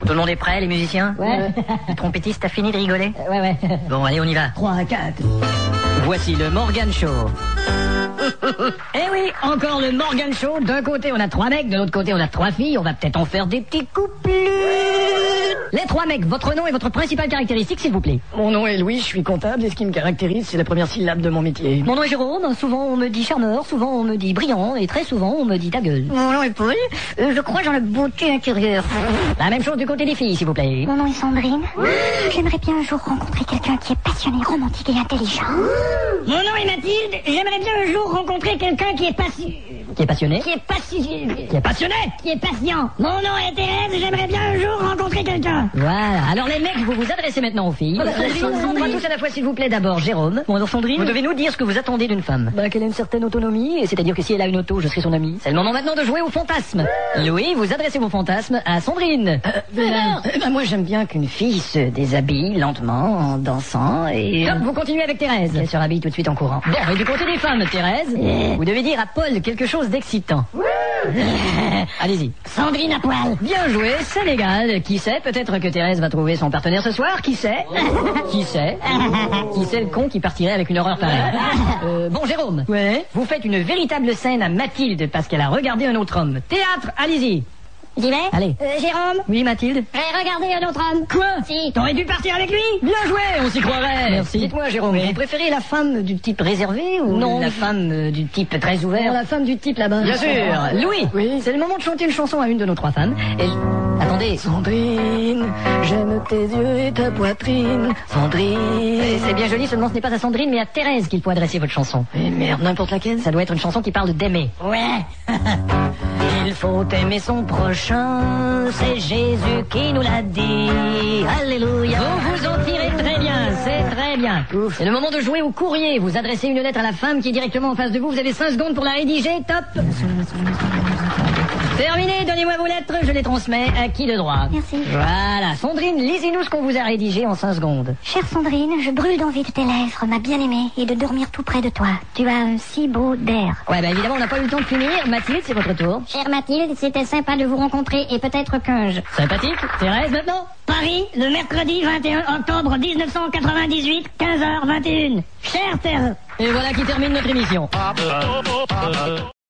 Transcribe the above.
Tout le monde est prêt, les musiciens? Ouais. Le trompettiste, t'as fini de rigoler? Ouais. Bon, allez, on y va. 3, 4. Voici le Morgan Show. Eh oui, encore le Morgan Show. D'un côté, on a 3 mecs, de l'autre côté, on a 3 filles. On va peut-être en faire des petits couplets. Les 3 mecs, votre nom et votre principale caractéristique, s'il vous plaît. Mon nom est Louis, je suis comptable et ce qui me caractérise, c'est la première syllabe de mon métier. Mon nom est Jérôme. Souvent, on me dit charmeur, souvent, on me dit brillant, et très souvent, on me dit ta gueule. Mon nom est Paul. Je crois dans la beauté intérieure. La même chose du côté des filles, s'il vous plaît. Mon nom est Sandrine. J'aimerais bien un jour rencontrer quelqu'un qui est passionné, romantique et intelligent. Mon nom est Mathilde. J'aimerais bien un jour rencontrer quelqu'un qui est passionné. Qui est passionné? Qui est passionné. Qui est passionné? Qui est patient. Mon nom est Thérèse. J'aimerais bien un jour rencontrer quelqu'un. Voilà. Alors les mecs, vous vous adressez maintenant aux filles. Sandrine, tous à la fois, s'il vous plaît. D'abord, Jérôme. Bon, alors Sandrine, Vous devez nous dire ce que vous attendez d'une femme. bah, qu'elle a une certaine autonomie, et c'est-à-dire que si elle a une auto, je serai son ami. C'est le moment maintenant de jouer au fantasme. Louis, vous adressez vos fantasmes à Sandrine. Moi, j'aime bien qu'une fille se déshabille lentement, en dansant, et... Top, vous continuez avec Thérèse. Elle se rhabille tout de suite en courant. Bon, et du côté des femmes, Thérèse, vous devez dire à Paul quelque chose d'excitant. Allez-y. Sandrine à poil. Bien joué, Sénégal. Qui sait, peut-être que Thérèse va trouver son partenaire ce soir. Qui sait? Qui sait? Qui sait le con qui partirait avec une horreur pareille? Bon, Jérôme. Ouais. Vous faites une véritable scène à Mathilde parce qu'elle a regardé un autre homme. Théâtre, allez-y. J'y vais. Allez. Jérôme. Oui, Mathilde. J'ai regardé un autre homme. Quoi? Si. T'aurais dû partir avec lui? Bien joué, on s'y croirait. Merci. Dites-moi, Jérôme, vous préférez la femme du type réservé ou Non. la femme du type très ouvert? La femme du type là-bas. Bien sûr. Louis, Oui. c'est le moment de chanter une chanson à une de nos 3 femmes. Et attendez. Sandrine, j'aime tes yeux et ta poitrine. Sandrine. C'est bien joli, seulement ce n'est pas à Sandrine, mais à Thérèse qu'il faut adresser votre chanson. Eh merde, n'importe laquelle. Ça doit être une chanson qui parle d'aimer. Ouais. Il faut aimer son prochain, c'est Jésus qui nous l'a dit. Alléluia. Vous vous en tirez très bien, c'est très bien. C'est le moment de jouer au courrier. Vous adressez une lettre à la femme qui est directement en face de vous. Vous avez 5 secondes pour la rédiger. Top. Terminé, donnez-moi vos lettres, je les transmets à qui de droit. Merci. Voilà, Sandrine, lisez-nous ce qu'on vous a rédigé en 5 secondes. Chère Sandrine, je brûle d'envie de tes lèvres, ma bien-aimée, et de dormir tout près de toi. Tu as un si beau d'air. Ouais, bah évidemment, on n'a pas eu le temps de finir. Mathilde, c'est votre tour. Chère Mathilde, c'était sympa de vous rencontrer et peut-être qu'un Sympathique. Thérèse, maintenant. Paris, le mercredi 21 octobre 1998, 15h21. Chère Thérèse. Et voilà qui termine notre émission.